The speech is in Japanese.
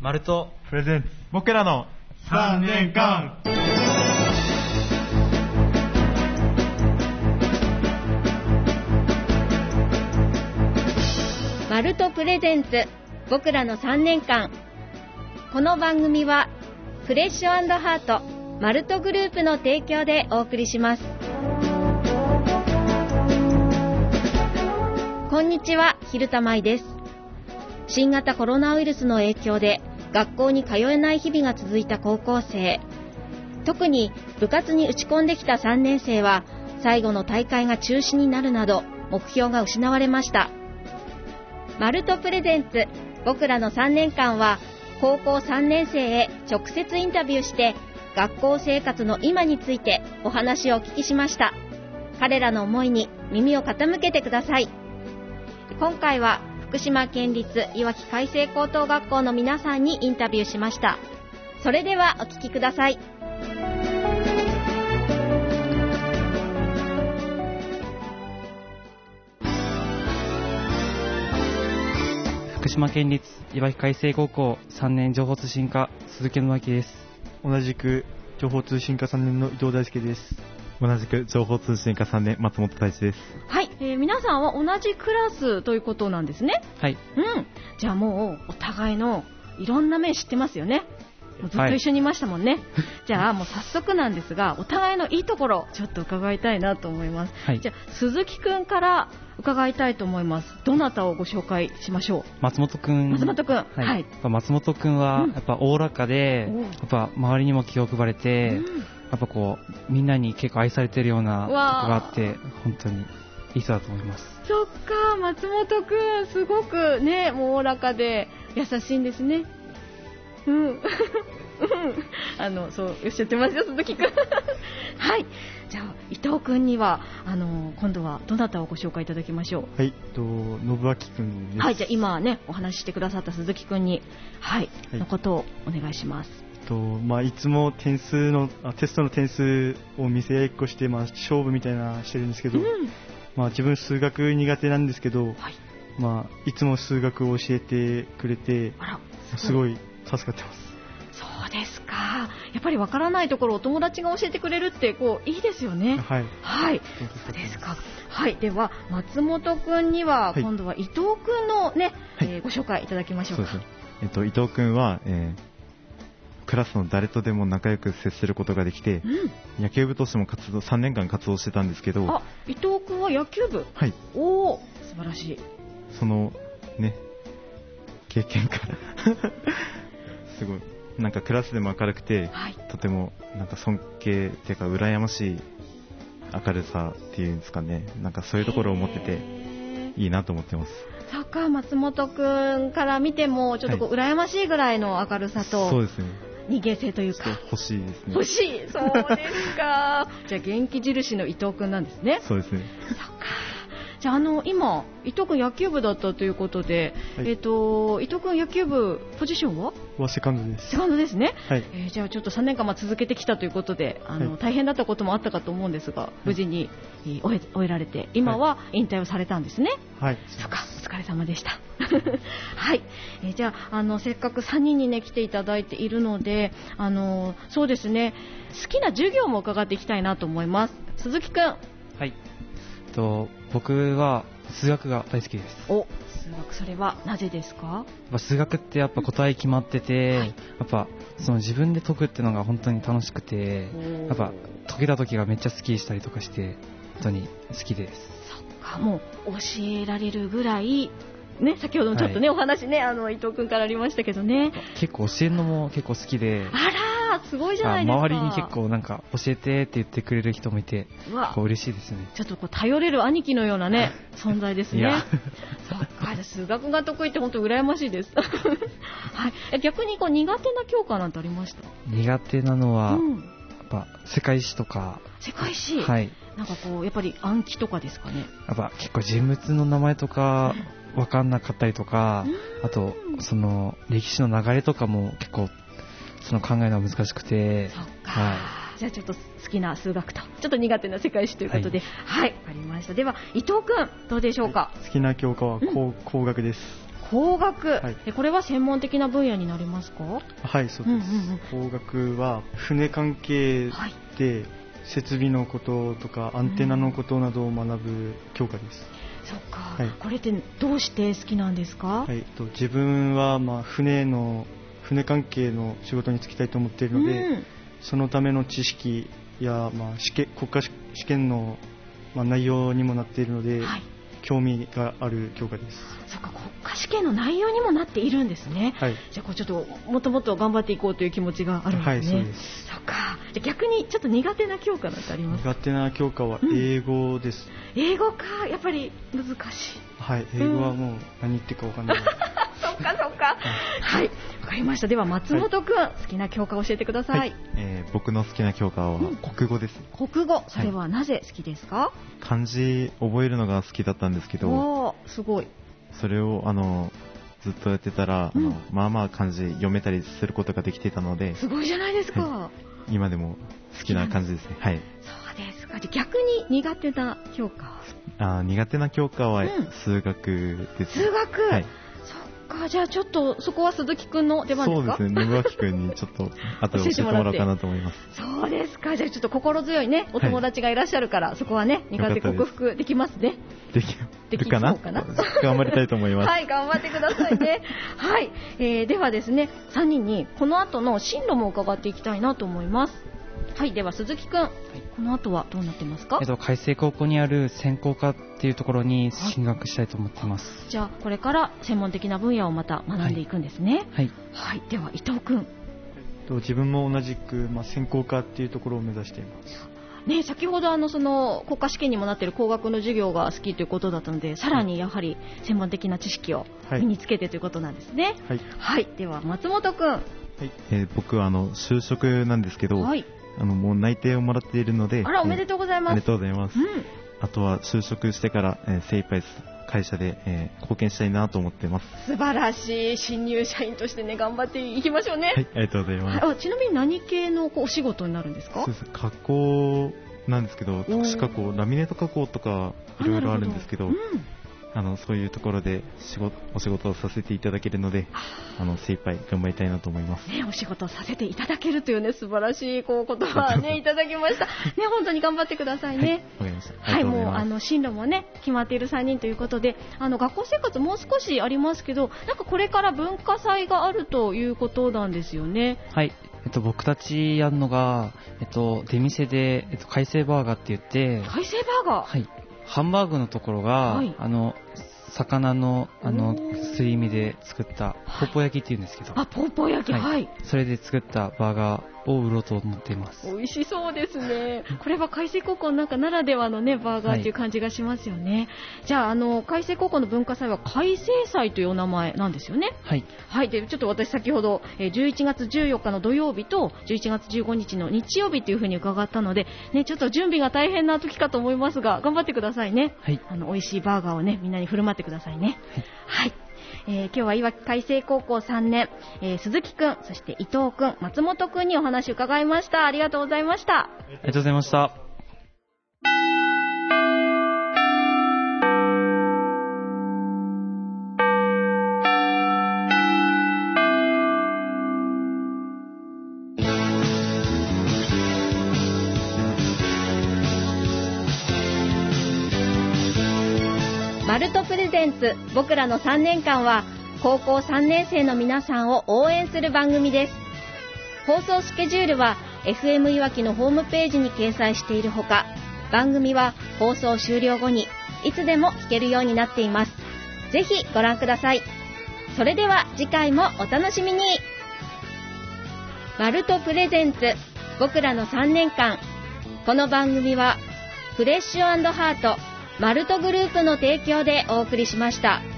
マルトプレゼンツ僕らの3年間。 マルトプレゼンツ僕らの3年間。この番組はフレッシュ&ハートマルトグループの提供でお送りします。こんにちは、蛭田舞です。新型コロナウイルスの影響で学校に通えない日々が続いた高校生、特に部活に打ち込んできた3年生は最後の大会が中止になるなど目標が失われました。マルトプレゼンツ僕らの3年間は高校3年生へ直接インタビューして学校生活の今についてお話をお聞きしました。彼らの思いに耳を傾けてください。今回は福島県立いわき海星高等学校の皆さんにインタビューしました。それではお聞きください。 福島県立いわき海星高校3年情報通信科鈴木野明です。 同じく情報通信科3年の伊藤大輔です。 同じく情報通信科3年松本大地です。 はい、皆さんは同じクラスということなんですね。 はい、 じゃあもうお互いのいろんな面知ってますよね。もうずっと一緒にいましたもんね、はい、じゃあもう早速なんですがお互いのいいところちょっと伺いたいなと思います、はい、じゃあ鈴木くんから伺いたいと思います。どなたをご紹介しましょう。 松本くん。 松本くん、はい、 やっぱ松本くんはやっぱおおらかで、やっぱ周りにも気を配れて、やっぱこうみんなに結構愛されてるようなとこがあって本当にいい人だと思います。 そっか、松本くんすごくねもうおおらかで優しいんですね。そうおっしゃってますよ鈴木くんはい、じゃあ伊藤くんには今度はどなたをご紹介いただきましょう。 はい、信明くんです。 はい、じゃあ今ねお話ししてくださった鈴木くんに、はい、のことをお願いします。 いつもテストの点数を見せ合いっこして、勝負みたいなしてるんですけど、自分数学苦手なんですけど、いつも数学を教えてくれてすごい助かってます。 そうですか。やっぱりわからないところをお友達が教えてくれるっていいですよね。 はい、 はい、そうですか。はい、では松本くんには今度は伊藤くんのね、ご紹介いただきましょうか。 そうですね、伊藤くんは、クラスの誰とでも仲良く接することができて、野球部としても3年間活動してたんですけど。 伊藤くんは野球部。 はい。 おー、素晴らしい。 そのね経験からすごいクラスでも明るくて、とても尊敬っていうか羨ましい明るさっていうんですかね、そういうところを持ってていいなと思ってます。 そっか、松本くんから見てもちょっと羨ましいぐらいの明るさと、 そうですね、 人間性というか欲しいですね。 欲しい、そうですかじゃあ元気印の伊藤くんなんですね。 そうですね。 そっか。じゃあ今伊藤君野球部だったということで、伊藤君野球部ポジションはセカンドです。 セカンドですね、 はい。 じゃあちょっと3年間続けてきたということで大変だったこともあったかと思うんですが、無事に終えられて今は引退をされたんですね。 はい。 そっか、お疲れ様でしたはい、じゃあせっかく3人にね来ていただいているのでそうですね、好きな授業も伺っていきたいなと思います。鈴木くん。 はい、僕は数学が大好きです。 お、数学、それはなぜですか？ 数学ってやっぱ答え決まってて、やっぱその自分で解くっていうのが本当に楽しくて、やっぱ解けた時がめっちゃスッキリしたりとかして本当に好きです。 そっか、もう教えられるぐらいね、先ほどもちょっとね、お話ね伊藤君からありましたけどね、 結構教えるのも結構好きで、 あらすごいじゃないですか。 周りに結構教えてって言ってくれる人もいて嬉しいですね。 ちょっと頼れる兄貴のようなね存在ですね。そっか、数学が得意って本当羨ましいですはい、逆に苦手な教科なんてありました？ 苦手なのは、やっぱ世界史とか。 世界史、 はい、 やっぱり暗記とかですかね。 やっぱ結構人物の名前とか分かんなかったりとか、あとその歴史の流れとかも結構その考えるのが難しくて。 そっか、じゃあちょっと好きな数学とちょっと苦手な世界史ということで、はい、わかりました。では伊藤君どうでしょうか？ 好きな教科は工学です。 工学、 はい、 これは専門的な分野になりますか？ はい、そうです。工学は船関係で設備のこととかアンテナのことなどを学ぶ教科です。 そっか、はい、これってどうして好きなんですか？ はい、自分は船関係の仕事に就きたいと思っているので、そのための知識や、国家試験の、内容にもなっているので、はい、興味がある教科です。 そっか、国家試験の内容にもなっているんですね。はい、じゃあちょっともっともっと頑張っていこうという気持ちがあるんですね。はい、そうです。そっか。じゃあ逆にちょっと苦手な教科なんてありますか？ 苦手な教科は英語です。 英語か、やっぱり難しい。 はい、英語はもう何言ってるか分かんない。 そっかそっか。はい、わかりました。では松本くん、好きな教科を教えてください。はい、 僕の好きな教科は国語です。 国語、それはなぜ好きですか？ 漢字覚えるのが好きだったんですけど、 すごい。 それをずっとやってたら、まあまあ漢字読めたりすることができていたので、 すごいじゃないですか。 はい、今でも好きな感じですね。はい。 そうですか。逆に苦手な教科は？苦手な教科は数学です。 数学。はい。じゃあちょっとそこは鈴木くんの出番ですか？ そうですね、信明くんにちょっと後で教えてもらおうかなと思います。 そうですか。じゃあちょっと心強いねお友達がいらっしゃるから、はい、そこはね苦手克服できますね。 できるかな？頑張りたいと思います。 はい、頑張ってくださいね。はい、ではですね、3人にこの後の進路も伺っていきたいなと思います。はい、では鈴木くん、はい、この後はどうなってますか？ 開成高校にある専攻科っていうところに進学したいと思ってます。はい、 じゃあこれから専門的な分野をまた学んでいくんですね。 はい。 はい、では伊藤くん。 自分も同じく、専攻科っていうところを目指しています。 ね、先ほどその国家試験にもなっている工学の授業が好きということだったので、さらにやはり専門的な知識を身につけてということなんですね。はい。はい、では松本くん。はい。 僕は就職なんですけど、はい、もう内定をもらっているので。 あら、おめでとうございます。 ありがとうございます。あとは就職してから、精一杯会社で、貢献したいなと思っています。 素晴らしい。新入社員としてね、頑張っていきましょうね。 はい、ありがとうございます。 ちなみに何系のお仕事になるんですか？ そうです。加工なんですけど、特殊加工、ラミネート加工とかいろいろあるんですけど、そういうところでお仕事をさせていただけるので、精一杯頑張りたいなと思います。 ね、お仕事をさせていただけるというね、素晴らしい言葉ねいただきました。ね、本当に頑張ってくださいね。 はい、わかりました。 はい、もう進路もね決まっている3人ということで、学校生活もう少しありますけど、なんかこれから文化祭があるということなんですよね。 はい。僕たちやるのが、出店で、海星バーガーって言って、 海星バーガー、 はい、ハンバーグのところが、はい、魚のすり身で作ったポーポー焼きっていうんですけど、 ポーポー焼き、はい、 それで作ったバーガーを売ろうと思っています。 美味しそうですね。これは海星高校なんかならではのねバーガーっていう感じがしますよね。はい、じゃあ海星高校の文化祭は海星祭というお名前なんですよね。 はい。 はい。でちょっと私先ほど11月14日の土曜日と11月15日の日曜日というふうに伺ったのでね、ちょっと準備が大変な時かと思いますが頑張ってくださいね。 はい。 美味しいバーガーをねみんなに振る舞ってくださいね。はい。今日はいわき海星高校3年、鈴木くん、そして伊藤くん、松本くんにお話を伺いました。ありがとうございました。 ありがとうございました。 マルトプレゼンツ僕らの3年間は高校3年生の皆さんを応援する番組です。放送スケジュールは FM いわきのホームページに掲載しているほか、番組は放送終了後にいつでも聞けるようになっています。ぜひご覧ください。それでは次回もお楽しみに。マルトプレゼンツ僕らの3年間、この番組はフレッシュ&ハートマルトグループの提供でお送りしました。